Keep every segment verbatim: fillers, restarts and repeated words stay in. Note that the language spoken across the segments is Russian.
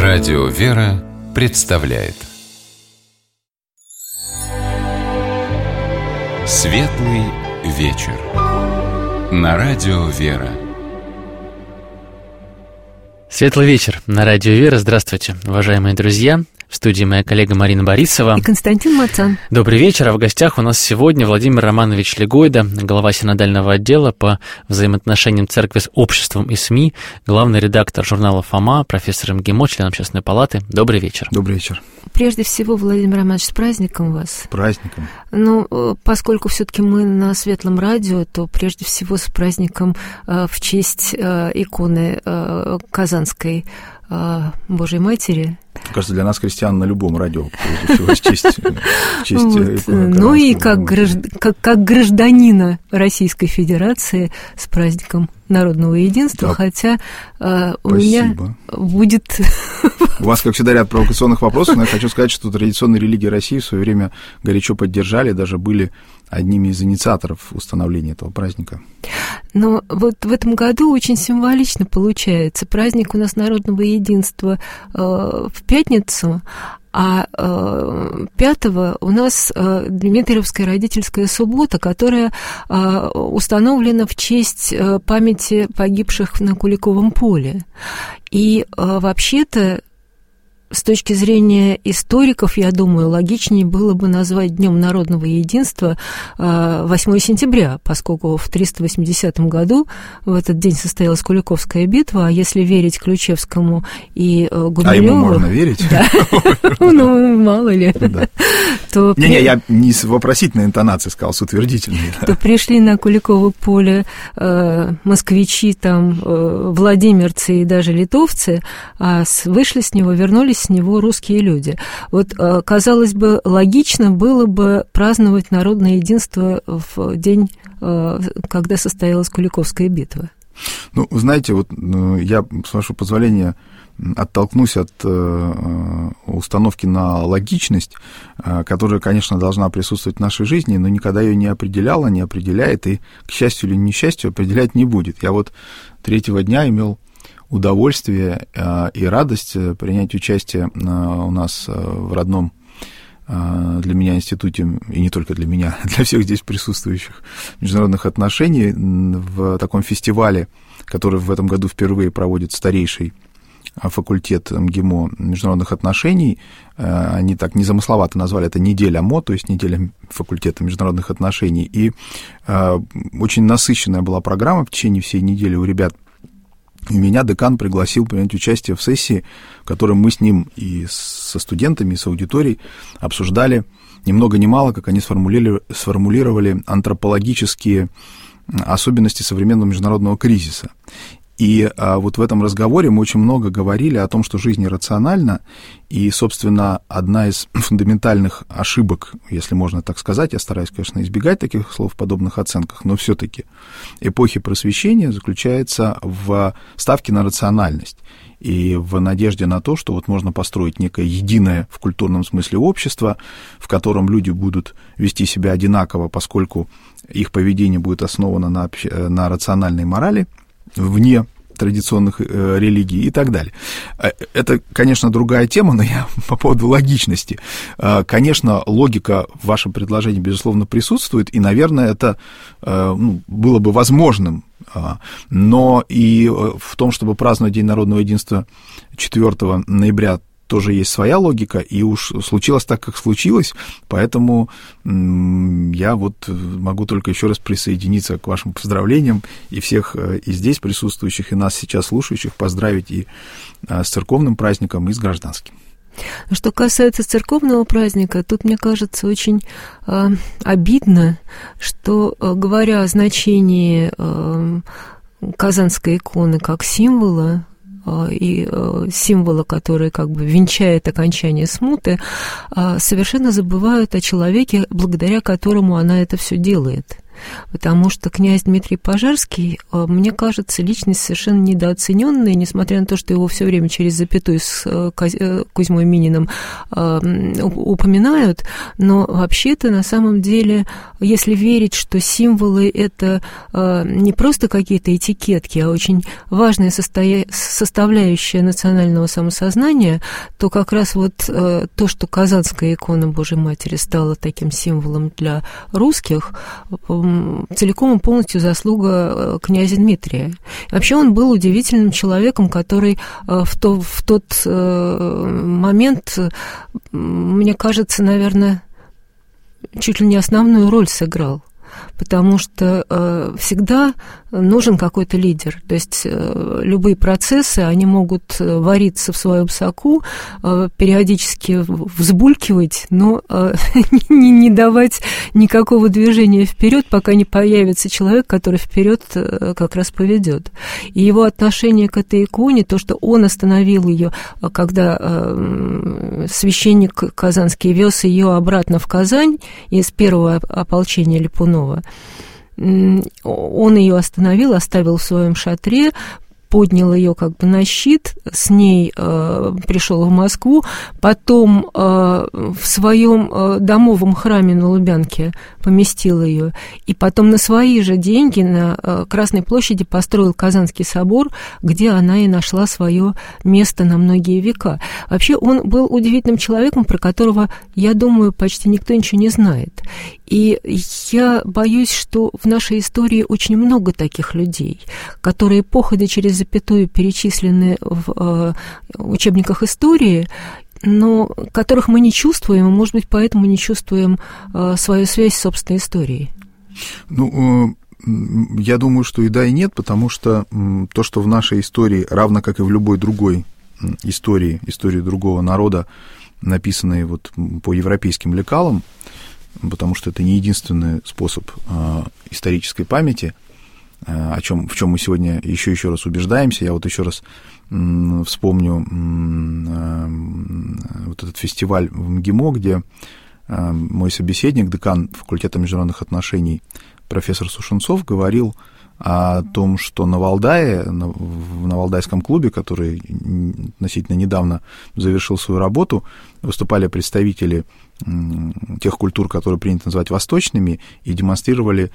Радио «Вера» представляет Светлый вечер на Радио «Вера». Светлый вечер на Радио «Вера». Здравствуйте, уважаемые друзья. В студии моя коллега Марина Борисова и Константин Мацан. Добрый вечер, а в гостях у нас сегодня Владимир Романович Легойда, глава синодального отдела по взаимоотношениям церкви с обществом и СМИ, главный редактор журнала «Фома», профессор МГИМО, член Общественной палаты. Добрый вечер. Добрый вечер. Прежде всего, Владимир Романович, с праздником вас. С праздником. Ну, поскольку все-таки мы на Светлом радио, то прежде всего с праздником э, в честь э, иконы э, Казанской э, Божьей Матери. Мне кажется, для нас, христиан, на любом радио, прежде всего, с честь, честь вот. иконы. Ну и как, гражд... как, как гражданина Российской Федерации с праздником народного единства, да. Хотя э, у меня будет... У вас, как всегда, ряд провокационных вопросов, но я хочу сказать, что традиционные религии России в свое время горячо поддержали, даже были одними из инициаторов установления этого праздника. Но вот в этом году очень символично получается. Праздник у нас народного единства э, в пятницу, а э, пятого у нас э, Дмитриевская родительская суббота, которая э, установлена в честь э, памяти погибших на Куликовом поле. И э, вообще-то, с точки зрения историков, я думаю, логичнее было бы назвать Днем народного единства восьмое сентября, поскольку в триста восьмидесятом году в этот день состоялась Куликовская битва, а если верить Ключевскому и Гумилеву... А ему можно верить? Да, ну, мало ли. Не-не, я не с вопросительной интонацией сказал, с утвердительной. То пришли на Куликово поле москвичи, там, владимирцы и даже литовцы, а вышли с него, вернулись с него русские люди. Вот, казалось бы, логично было бы праздновать народное единство в день, когда состоялась Куликовская битва. Ну, знаете, вот я, с вашего позволения, оттолкнусь от установки на логичность, которая, конечно, должна присутствовать в нашей жизни, но никогда ее не определяла, не определяет и, к счастью или несчастью, определять не будет. Я вот третьего дня имел удовольствие и радость принять участие у нас в родном для меня институте, и не только для меня, для всех здесь присутствующих, международных отношений, в таком фестивале, который в этом году впервые проводит старейший факультет МГИМО международных отношений. Они так незамысловато назвали это «Неделя МО», то есть неделя факультета международных отношений. И очень насыщенная была программа в течение всей недели у ребят. И меня декан пригласил принять участие в сессии, в которой мы с ним и со студентами, и с аудиторией обсуждали ни много ни мало, как они сформулировали, сформулировали антропологические особенности современного международного кризиса. И а, вот в этом разговоре мы очень много говорили о том, что жизнь иррациональна, и, собственно, одна из фундаментальных ошибок, если можно так сказать, я стараюсь, конечно, избегать таких слов в подобных оценках, но все-таки эпохи просвещения заключается в ставке на рациональность и в надежде на то, что вот можно построить некое единое в культурном смысле общество, в котором люди будут вести себя одинаково, поскольку их поведение будет основано на, на рациональной морали, вне традиционных э, религий и так далее. Это, конечно, другая тема, но я по поводу логичности. Э, конечно, логика в вашем предложении, безусловно, присутствует, и, наверное, это э, ну, было бы возможным. Э, но и в том, чтобы праздновать День народного единства четвёртого ноября, тоже есть своя логика, и уж случилось так, как случилось, поэтому я вот могу только еще раз присоединиться к вашим поздравлениям и всех и здесь присутствующих, и нас сейчас слушающих поздравить и с церковным праздником, и с гражданским. Что касается церковного праздника, тут, мне кажется, очень э, обидно, что, э, говоря о значении э, Казанской иконы как символа, и символа, который как бы венчает окончание смуты, совершенно забывают о человеке, благодаря которому она это все делает. потому что князь Дмитрий Пожарский, мне кажется, личность совершенно недооцененная, несмотря на то, что его все время через запятую с Кузьмой Мининым упоминают, но вообще-то на самом деле, если верить, что символы — это не просто какие-то этикетки, а очень важная состоя... составляющая национального самосознания, то как раз вот то, что Казанская икона Божьей Матери стала таким символом для русских, целиком и полностью заслуга князя Дмитрия. Вообще он был удивительным человеком, который в, то, в тот момент, мне кажется, наверное, чуть ли не основную роль сыграл. Потому что э, всегда нужен какой-то лидер. То есть э, любые процессы, они могут вариться в своем соку, э, периодически взбулькивать, но э, не, не давать никакого движения вперед, пока не появится человек, который вперед э, как раз поведет. И его отношение к этой иконе, то, что он остановил ее, когда э, священник казанский вез ее обратно в Казань из первого ополчения Липунова, он ее остановил, оставил в своем шатре, поднял ее как бы на щит, с ней э, пришел в Москву, потом э, в своем э, домовом храме на Лубянке поместил ее, и потом на свои же деньги на э, Красной площади построил Казанский собор, где она и нашла свое место на многие века. Вообще он был удивительным человеком, про которого, я думаю, почти никто ничего не знает. И я боюсь, что в нашей истории очень много таких людей, которые походя через запятую перечислены в э, учебниках истории, но которых мы не чувствуем, и, может быть, поэтому не чувствуем э, свою связь с собственной историей. Ну, э, я думаю, что и да, и нет, потому что э, то, что в нашей истории, равно как и в любой другой истории, истории другого народа, написанной вот по европейским лекалам, потому что это не единственный способ э, исторической памяти, э, о чем, в чем мы сегодня еще еще раз убеждаемся. Я вот еще раз э, вспомню э, вот этот фестиваль в МГИМО, где э, мой собеседник, декан факультета международных отношений, профессор Сушенцов, говорил о том, что на Валдае, на, на Валдайском клубе, который относительно недавно завершил свою работу, выступали представители тех культур, которые принято называть восточными, и демонстрировали,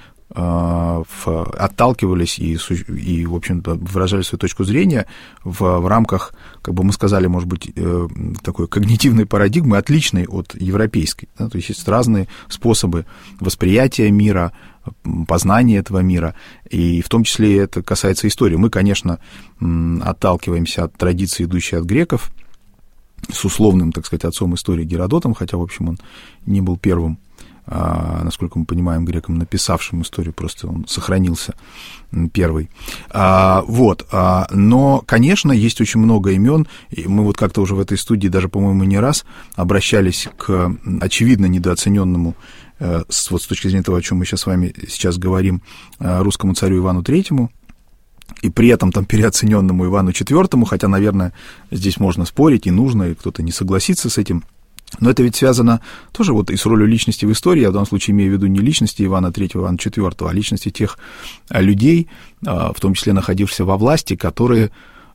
отталкивались и, и в общем-то, выражали свою точку зрения в, в рамках, как бы мы сказали, может быть, такой когнитивной парадигмы, отличной от европейской. Да? То есть есть разные способы восприятия мира, познания этого мира, и в том числе это касается истории. Мы, конечно, отталкиваемся от традиции, идущей от греков, с условным, так сказать, отцом истории Геродотом, хотя, в общем, он не был первым, а, насколько мы понимаем, греком, написавшим историю, просто он сохранился первый. А, вот, а, но, конечно, есть очень много имен, и мы вот как-то уже в этой студии даже, по-моему, не раз обращались к очевидно недооцененному, с, вот с точки зрения того, о чем мы сейчас с вами сейчас говорим, русскому царю Ивану Третьему, и при этом там переоцененному Ивану Четвертому, хотя, наверное, здесь можно спорить и нужно, и кто-то не согласится с этим. Но это ведь связано тоже вот и с ролью личности в истории. Я в данном случае имею в виду не личности Ивана Третьего, Ивана Четвертого, а личности тех людей, в том числе находившихся во власти, которые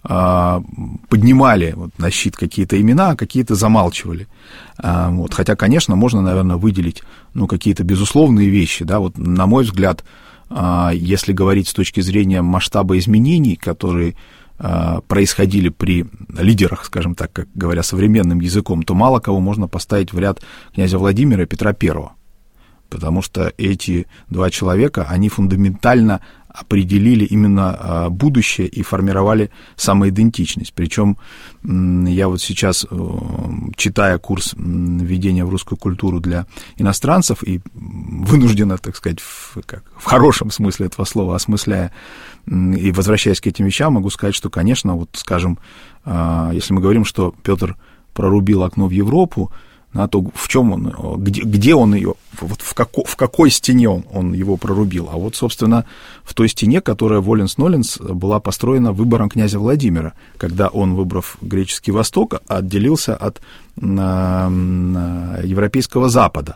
поднимали вот на щит какие-то имена, а какие-то замалчивали. Вот. Хотя, конечно, можно, наверное, выделить ну, какие-то безусловные вещи. Да? Вот, на мой взгляд, если говорить с точки зрения масштаба изменений, которые происходили при лидерах, скажем так, как говоря современным языком, то мало кого можно поставить в ряд князя Владимира и Петра Первого. Потому что эти два человека, они фундаментально определили именно будущее и формировали самоидентичность. Причем я вот сейчас, читая курс введения в русскую культуру для иностранцев и вынужденно, так сказать, в, как, в хорошем смысле этого слова, осмысляя и возвращаясь к этим вещам, могу сказать, что, конечно, вот, скажем, если мы говорим, что Петр прорубил окно в Европу, на то, в чем он, где, где он ее, вот в, како, в какой стене он, он его прорубил. А вот, собственно, в той стене, которая воленс-ноленс была построена выбором князя Владимира, когда он, выбрав греческий Восток, отделился от на, на европейского Запада.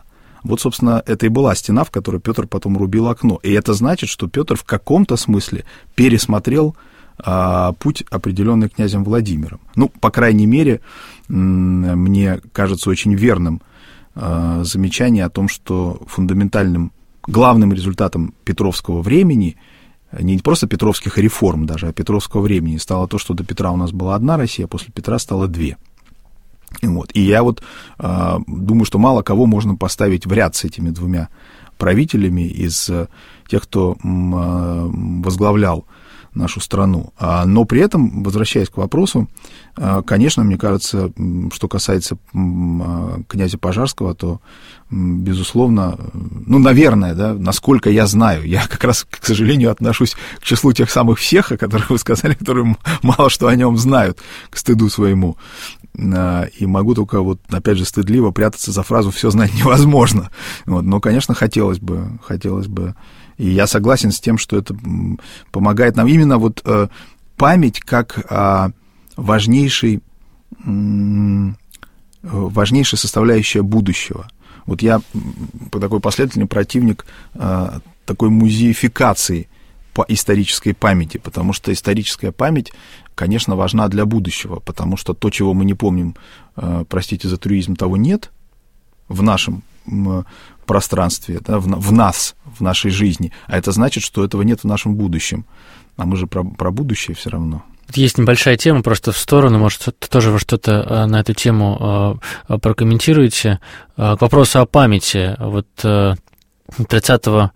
Вот, собственно, это и была стена, в которой Петр потом рубил окно. И это значит, что Петр в каком-то смысле пересмотрел а, путь, определенный князем Владимиром. Ну, по крайней мере, мне кажется очень верным а, замечание о том, что фундаментальным, главным результатом петровского времени, не просто петровских реформ даже, а петровского времени, стало то, что до Петра у нас была одна Россия, а после Петра стало две. Вот. И я вот э, думаю, что мало кого можно поставить в ряд с этими двумя правителями из э, тех, кто э, возглавлял нашу страну. А, но при этом, возвращаясь к вопросу, э, конечно, мне кажется, что касается э, князя Пожарского, то, э, безусловно, ну, наверное, да, насколько я знаю, я как раз, к сожалению, отношусь к числу тех самых всех, о которых вы сказали, которые мало что о нем знают, к стыду своему. И могу только, вот, опять же, стыдливо прятаться за фразу «все знать невозможно». Вот, но, конечно, хотелось бы, хотелось бы. И я согласен с тем, что это помогает нам именно вот э, память как э, важнейший, э, важнейшая составляющая будущего. Вот я такой последовательный противник э, такой музеификации по исторической памяти, потому что историческая память, конечно, важна для будущего, потому что то, чего мы не помним, э, простите за трюизм, того нет в нашем э, пространстве, да, в, в нас, в нашей жизни, а это значит, что этого нет в нашем будущем, а мы же про, про будущее все равно. Есть небольшая тема, просто в сторону, может, тоже вы что-то на эту тему э, прокомментируете. К вопросу о памяти. Вот э, тридцатого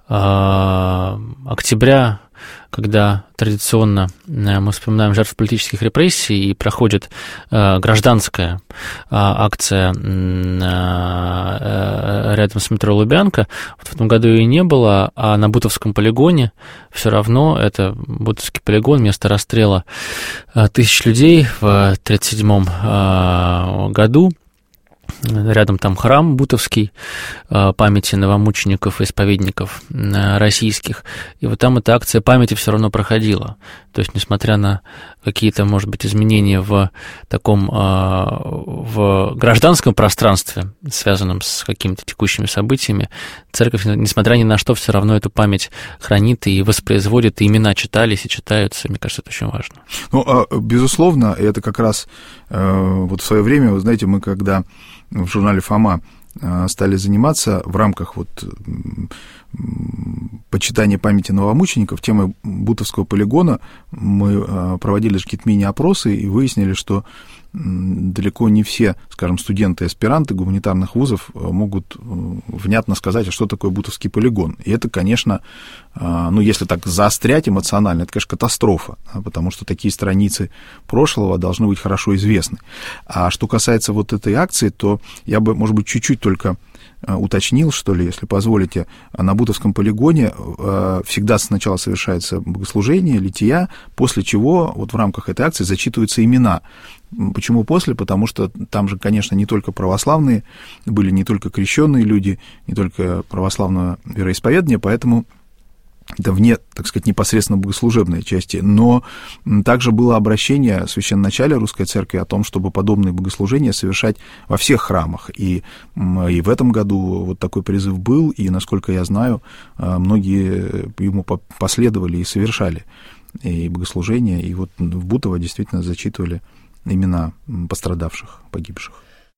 октября, когда традиционно мы вспоминаем жертв политических репрессий и проходит гражданская акция рядом с метро Лубянка, вот в этом году ее не было, а на Бутовском полигоне все равно, это Бутовский полигон, место расстрела тысяч людей в тридцать седьмом году. Рядом там храм Бутовский памяти новомучеников и исповедников российских. И вот там эта акция памяти все равно проходила. То есть, несмотря на какие-то, может быть, изменения в таком в гражданском пространстве, связанном с какими-то текущими событиями, церковь, несмотря ни на что, все равно эту память хранит и воспроизводит, и имена читались и читаются. Мне кажется, это очень важно. Ну, безусловно, это как раз вот в свое время, вы знаете, мы когда в журнале «Фома» стали заниматься в рамках вот почитания памяти новомучеников, темой Бутовского полигона, мы проводили какие-то мини-опросы и выяснили, что далеко не все, скажем, студенты и аспиранты гуманитарных вузов могут внятно сказать, а что такое Бутовский полигон. И это, конечно, ну, если так заострять эмоционально, это, конечно, катастрофа, потому что такие страницы прошлого должны быть хорошо известны. А что касается вот этой акции, то я бы, может быть, чуть-чуть только уточнил, что ли, если позволите, на Бутовском полигоне всегда сначала совершается богослужение, лития, после чего вот в рамках этой акции зачитываются имена. Почему после? Потому что там же, конечно, не только православные были, не только крещенные люди, не только православного вероисповедания, поэтому это вне, так сказать, непосредственно богослужебной части, но также было обращение священноначалия Русской Церкви о том, чтобы подобные богослужения совершать во всех храмах, и, и в этом году вот такой призыв был, и, насколько я знаю, многие ему последовали и совершали и богослужения, и вот в Бутово действительно зачитывали имена пострадавших, погибших.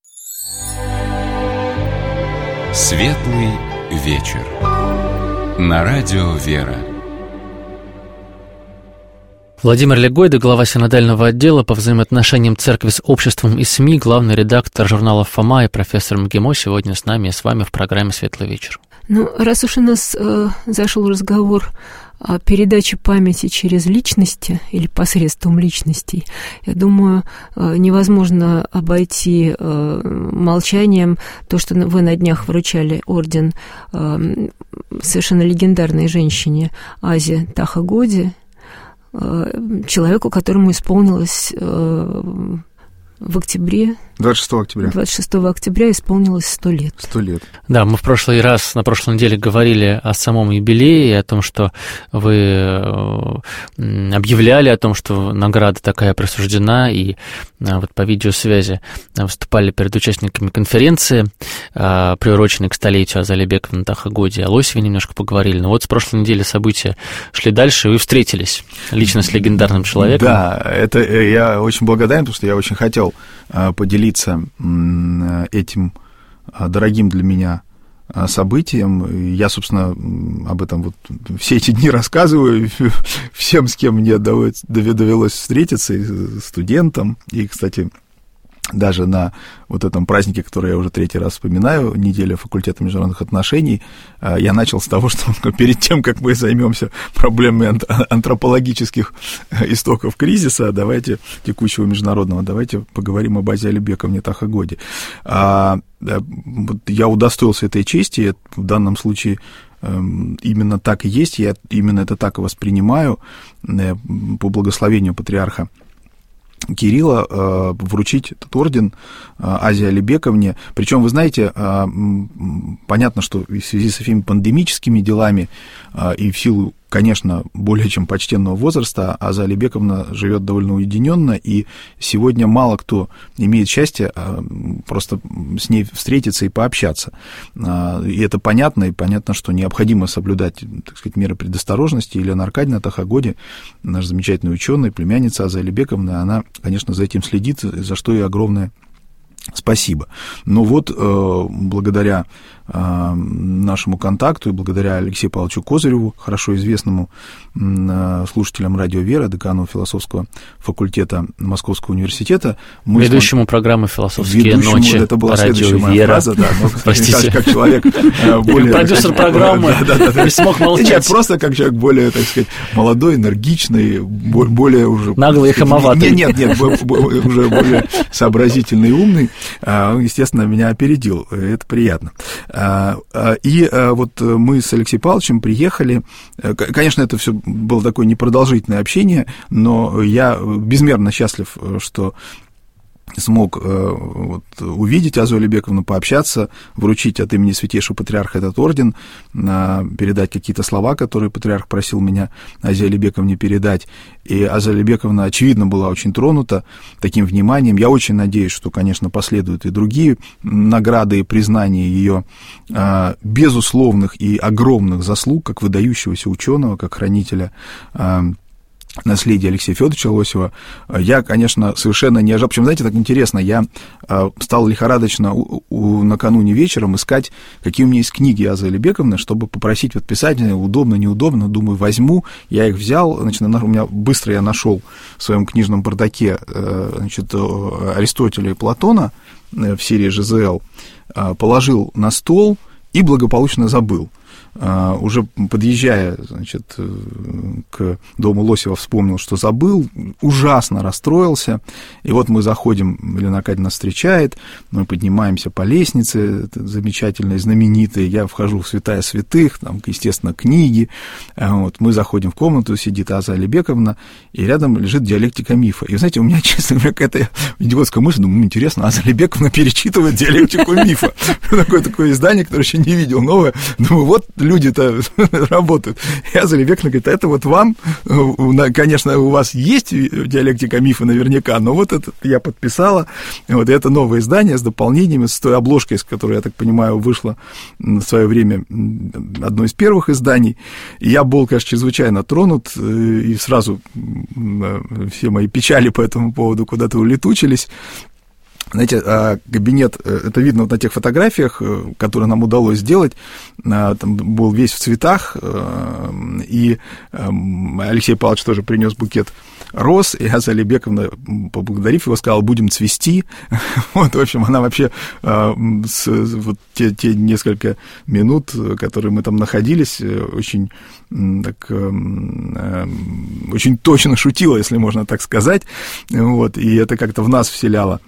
Светлый вечер. На радио «Вера». Владимир Легойда, глава синодального отдела по взаимоотношениям церкви с обществом и СМИ, главный редактор журнала «Фома» и профессор МГИМО сегодня с нами и с вами в программе «Светлый вечер». Ну, раз уж у нас э, зашел разговор о передаче памяти через личности или посредством личностей, я думаю, э, невозможно обойти э, молчанием то, что вы на днях вручали орден э, совершенно легендарной женщине Азе Тахагоди, э, человеку, которому исполнилось э, в октябре. двадцать шестого октября. двадцать шестого октября исполнилось сто лет. Сто лет. Да, мы в прошлый раз, на прошлой неделе говорили о самом юбилее, о том, что вы объявляли о том, что награда такая присуждена, и вот по видеосвязи выступали перед участниками конференции, приуроченной к столетию Азалии Бековны Тахагоди. О Лосеве немножко поговорили. Но вот с прошлой недели события шли дальше, и вы встретились лично с легендарным человеком. Да, это я очень благодарен, потому что я очень хотел поделиться этим дорогим для меня событием. Я, собственно, об этом вот все эти дни рассказываю всем, с кем мне довелось встретиться, и студентам, и, кстати, даже на вот этом празднике, который я уже третий раз вспоминаю, неделя факультета международных отношений, я начал с того, что перед тем, как мы займемся проблемами антропологических истоков кризиса, давайте, текущего международного, давайте поговорим об Азалии Бековне Тахагоди. Я удостоился этой чести, в данном случае именно так и есть, я именно это так и воспринимаю, по благословению патриарха Кирилла э, вручить этот орден э, Азалии Бековне. Причем, вы знаете, э, понятно, что в связи с этими пандемическими делами э, и в силу, конечно, более чем почтенного возраста, Азалия Бековна живет довольно уединенно, и сегодня мало кто имеет счастье э, просто с ней встретиться и пообщаться. Э, и это понятно, и понятно, что необходимо соблюдать, так сказать, меры предосторожности. Елена Аркадьевна Тахагоди, наш замечательный ученый, племянница Азалии Бековны, она, конечно, за этим следит, за что ей огромное спасибо. Но вот э, благодаря э, нашему контакту и благодаря Алексею Павловичу Козыреву, хорошо известному э, слушателям «Радио Вера», декану философского факультета Московского университета, мы ведущему программы «Философские ночи», это была следующая моя Вера. фраза, да, но, простите, как человек более... Продюсер программы не смог молчать. Нет, просто как человек более, так сказать, молодой, энергичный, более уже... Наглый и хамоватый. Нет, нет, нет, уже более сообразительный и умный. Он, естественно, меня опередил, это приятно. И вот мы с Алексеем Павловичем приехали, конечно, это все было такое непродолжительное общение, но я безмерно счастлив, что смог э, вот, увидеть Азалию Бековну, пообщаться, вручить от имени Святейшего Патриарха этот орден, э, передать какие-то слова, которые Патриарх просил меня Азалии Бековне передать. И Азалия Бековна, очевидно, была очень тронута таким вниманием. Я очень надеюсь, что, конечно, последуют и другие награды и признания ее э, безусловных и огромных заслуг, как выдающегося ученого, как хранителя э, наследие Алексея Федоровича Лосева. Я, конечно, совершенно не ожидал. Причем, знаете, так интересно, я стал лихорадочно у, у, накануне вечером искать, какие у меня есть книги Азалии Бековны, чтобы попросить вот писать, удобно, неудобно, думаю, возьму. Я их взял, значит, у меня быстро я нашел в своем книжном бардаке, значит, Аристотеля и Платона в серии жэ зэ эл, положил на стол и благополучно забыл. Uh, уже подъезжая, значит, к дому Лосева, вспомнил, что забыл, ужасно расстроился, и вот мы заходим, Елена Аркадьевна встречает, мы поднимаемся по лестнице, замечательной, знаменитой, я вхожу в святая святых, там, естественно, книги, вот, мы заходим в комнату, сидит Азалия Бековна, и рядом лежит диалектика мифа, и, вы знаете, у меня, честно говоря, какая-то идиотская мысль, думаю, интересно, Азалия Бековна перечитывает диалектику мифа, такое такое издание, которое еще не видел, новое, думаю, вот люди-то работают. И Азалия Бековна говорит, это вот вам, конечно, у вас есть диалектика мифа наверняка, но вот это я подписала, вот это новое издание с дополнениями, с той обложкой, с которой, я так понимаю, вышло в свое время одно из первых изданий. И я был, конечно, чрезвычайно тронут, и сразу все мои печали по этому поводу куда-то улетучились. Знаете, кабинет, это видно вот на тех фотографиях, которые нам удалось сделать, там был весь в цветах, и Алексей Павлович тоже принес букет роз, и Азалия Бековна, поблагодарив его, сказала, будем цвести. Вот, в общем, она вообще с, вот те, те несколько минут, которые мы там находились, очень, так, очень точно шутила, если можно так сказать, вот, и это как-то в нас вселяло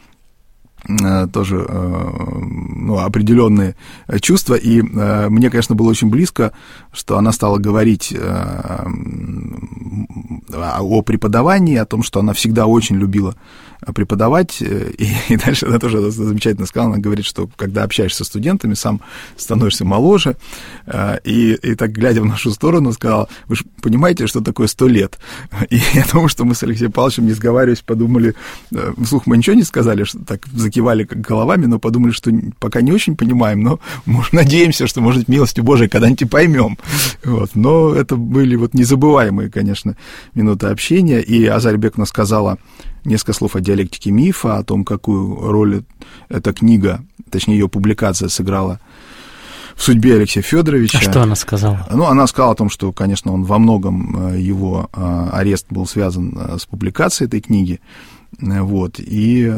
тоже, ну, определенные чувства, и мне, конечно, было очень близко, что она стала говорить о преподавании, о том, что она всегда очень любила преподавать, и, и дальше она тоже замечательно сказала, она говорит, что когда общаешься с студентами, сам становишься моложе, и, и так, глядя в нашу сторону, сказала: вы же понимаете, что такое сто лет? И я думаю, что мы с Алексеем Павловичем, не сговариваясь, подумали, вслух мы ничего не сказали, что так закивали головами, но подумали, что пока не очень понимаем, но может, надеемся, что, может быть, милостью Божией когда-нибудь и поймем. Вот. Но это были вот незабываемые, конечно, минуты общения, и Азария Бековна сказала несколько слов о диалектике мифа, о том, какую роль эта книга, точнее, ее публикация сыграла в судьбе Алексея Федоровича. А что она сказала? Ну, она сказала о том, что, конечно, он во многом, его арест был связан с публикацией этой книги, вот, и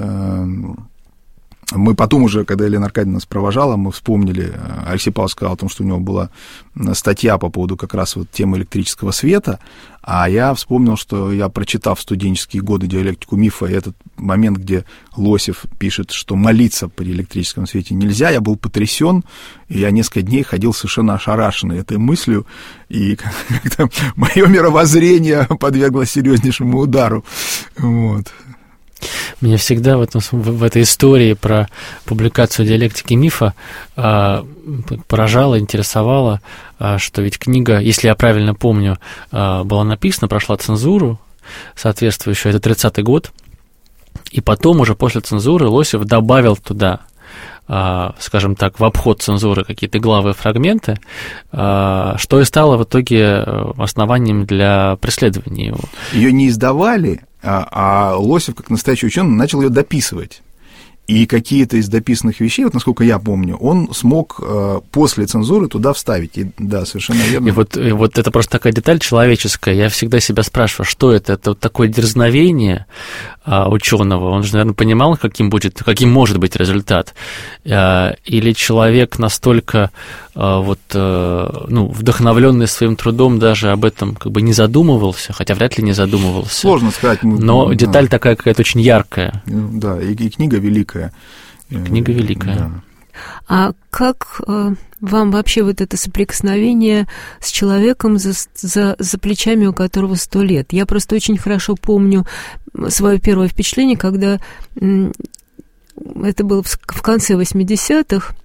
мы потом уже, когда Елена Аркадьевна нас провожала, мы вспомнили, Алексей Павлович сказал о том, что у него была статья по поводу как раз вот темы электрического света, а я вспомнил, что я, прочитав в студенческие годы диалектику мифа, и этот момент, где Лосев пишет, что молиться при электрическом свете нельзя, я был потрясен, и я несколько дней ходил совершенно ошарашенный этой мыслью, и как-то мое мировоззрение подверглось серьезнейшему удару, вот. Меня всегда в, этом, в этой истории про публикацию диалектики мифа э, поражало, интересовало, э, что ведь книга, если я правильно помню, э, была написана, прошла цензуру соответствующую, это тридцатый год, и потом уже после цензуры Лосев добавил туда, э, скажем так, в обход цензуры какие-то главы, фрагменты, э, что и стало в итоге основанием для преследования его. Ее не издавали, а Лосев, как настоящий ученый, начал ее дописывать. И какие-то из дописанных вещей, вот насколько я помню, он смог после цензуры туда вставить. И, да, совершенно верно. И вот, и вот это просто такая деталь человеческая. Я всегда себя спрашиваю, что это? Это вот такое дерзновение а, ученого. Он же, наверное, понимал, каким будет, каким может быть результат. А, или человек настолько а, вот, а, ну, вдохновленный своим трудом, даже об этом как бы не задумывался, хотя вряд ли не задумывался. Сложно сказать. Но да. деталь такая какая-то очень яркая. Да, и, и книга великая. Книга великая. Да. А как э, вам вообще вот это соприкосновение с человеком, за, за, за плечами у которого сто лет? Я просто очень хорошо помню свое первое впечатление, когда э, это было в, в конце восьмидесятых,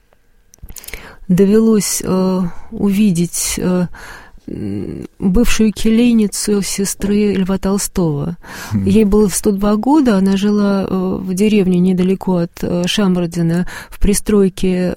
довелось э, увидеть э, бывшую келейницу сестры Льва Толстого. Ей было сто два года, она жила в деревне недалеко от Шамардина, в пристройке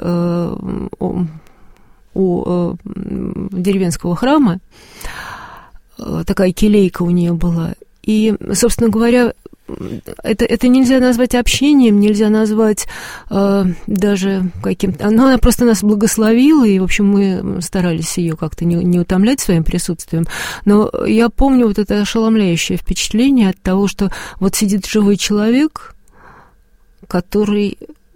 у деревенского храма. Такая келейка у нее была. И, собственно говоря, это, это нельзя назвать общением, нельзя назвать э, даже каким-то... Она, она просто нас благословила, и, в общем, мы старались ее как-то не, не утомлять своим присутствием. Но я помню вот это ошеломляющее впечатление от того, что вот сидит живой человек, который...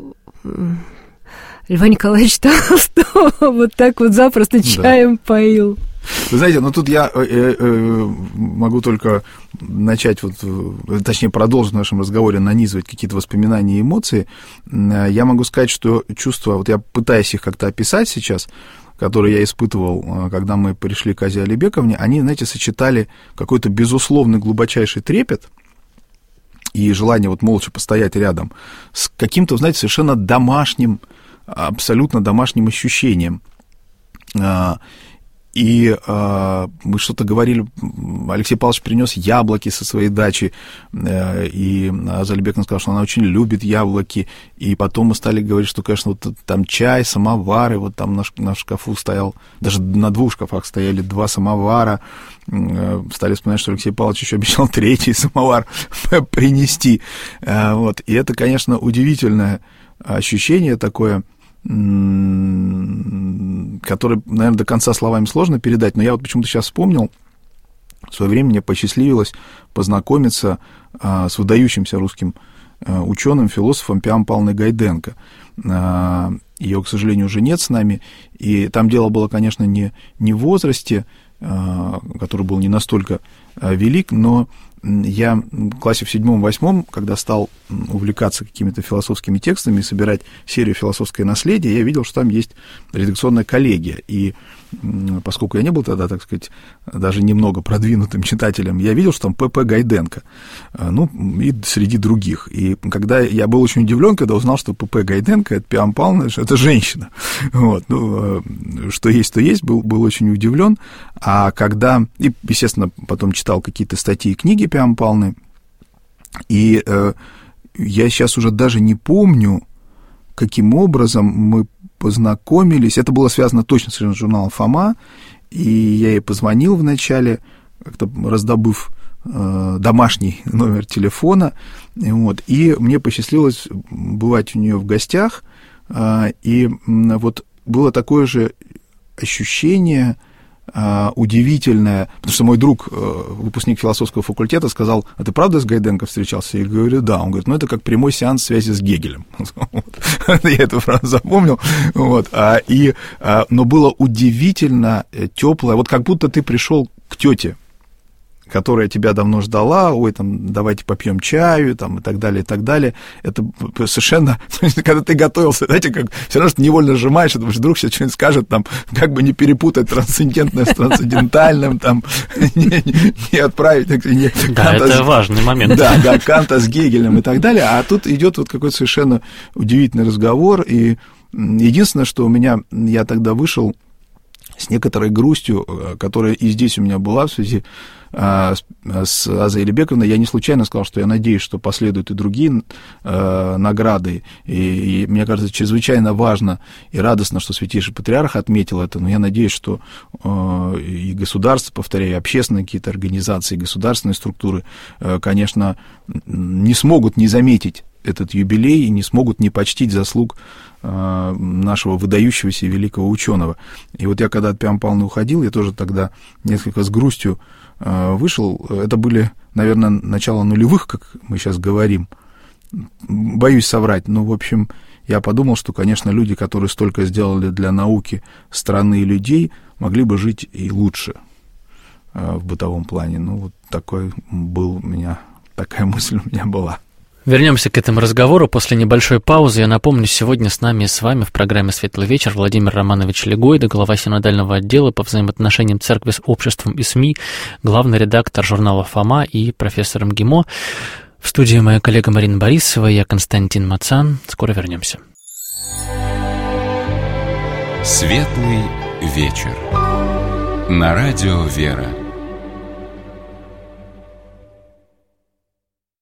Льва Николаевича Толстого вот так вот запросто чаем да. поил. Вы знаете, ну тут я э, э, могу только начать, вот, точнее, продолжить в нашем разговоре, нанизывать какие-то воспоминания и эмоции. Я могу сказать, что чувства, вот я пытаюсь их как-то описать сейчас, которые я испытывал, когда мы пришли к Азе Алибековне, они, знаете, сочетали какой-то безусловный глубочайший трепет и желание вот молча постоять рядом с каким-то, знаете, совершенно домашним, абсолютно домашним ощущением. И э, мы что-то говорили, Алексей Павлович принес яблоки со своей дачи, э, и Аза Алибековна сказала, что она очень любит яблоки, и потом мы стали говорить, что, конечно, вот там чай, самовары, вот там на, на шкафу стоял, даже на двух шкафах стояли два самовара, э, стали вспоминать, что Алексей Павлович еще обещал третий самовар принести, э, вот, и это, конечно, удивительное ощущение такое, который, наверное, до конца словами сложно передать, но я вот почему-то сейчас вспомнил, в свое время мне посчастливилось познакомиться а, с выдающимся русским а, ученым, философом Пиам Павловной Гайденко. А, ее, к сожалению, уже нет с нами, и там дело было, конечно, не, не в возрасте, а, который был не настолько а, велик, но я в классе в седьмом-восьмом, когда стал увлекаться какими-то философскими текстами и собирать серию «Философское наследие», я видел, что там есть редакционная коллегия. И поскольку я не был тогда, так сказать, даже немного продвинутым читателем, я видел, что там П П Гайденко, ну, и среди других. И когда я был очень удивлен, когда узнал, что П П Гайденко — это Пиам Павловна, это женщина. Вот, ну, что есть, то есть, был, был очень удивлен. А когда... И, естественно, потом читал какие-то статьи и книги Пиам Павловны, и э, я сейчас уже даже не помню, каким образом мы познакомились. Это было связано точно с журналом «Фома», и я ей позвонил вначале, как-то раздобыв э, домашний номер телефона, и, вот, и мне посчастливилось бывать у нее в гостях, э, и вот было такое же ощущение удивительное, потому что мой друг, выпускник философского факультета, сказал: а ты правда с Гайденко встречался? Я говорю: да. Он говорит: ну, это как прямой сеанс связи с Гегелем. Я эту фразу запомнил. Вот. И, но было удивительно теплое, вот как будто ты пришел к тете, которая тебя давно ждала, ой, там, давайте попьем чаю, там, и так далее, и так далее. Это совершенно, когда ты готовился, знаете, как все равно, что невольно сжимаешь, потому что вдруг сейчас что-нибудь скажет, там, как бы не перепутать трансцендентное с трансцендентальным, там, не, не, не отправить... Не, да, Канта это с, важный момент. Да, да, Канта с Гегелем и так далее, а тут идет вот какой-то совершенно удивительный разговор, и единственное, что у меня, я тогда вышел с некоторой грустью, которая и здесь у меня была в связи с Азой Алибековной. Я не случайно сказал, что я надеюсь, что последуют и другие э, награды, и, и мне кажется, чрезвычайно важно и радостно, что Святейший Патриарх отметил это, но я надеюсь, что э, и государство, повторяю, и общественные какие-то организации, и государственные структуры, э, конечно, не смогут не заметить этот юбилей и не смогут не почтить заслуг э, нашего выдающегося и великого ученого. И вот я, когда от Пиам Павловны уходил, я тоже тогда несколько с грустью э, вышел. Это были, наверное, начало нулевых, как мы сейчас говорим. Боюсь соврать, но, в общем, я подумал, что, конечно, люди, которые столько сделали для науки, страны и людей, могли бы жить и лучше э, в бытовом плане. Ну, вот такой был у меня, такая мысль у меня была. Вернемся к этому разговору после небольшой паузы. Я напомню, сегодня с нами и с вами в программе «Светлый вечер» Владимир Романович Легойда, глава синодального отдела по взаимоотношениям церкви с обществом и СМИ, главный редактор журнала «Фома» и профессор МГИМО. В студии моя коллега Марина Борисова, я Константин Мацан. Скоро вернемся. «Светлый вечер» на радио «Вера».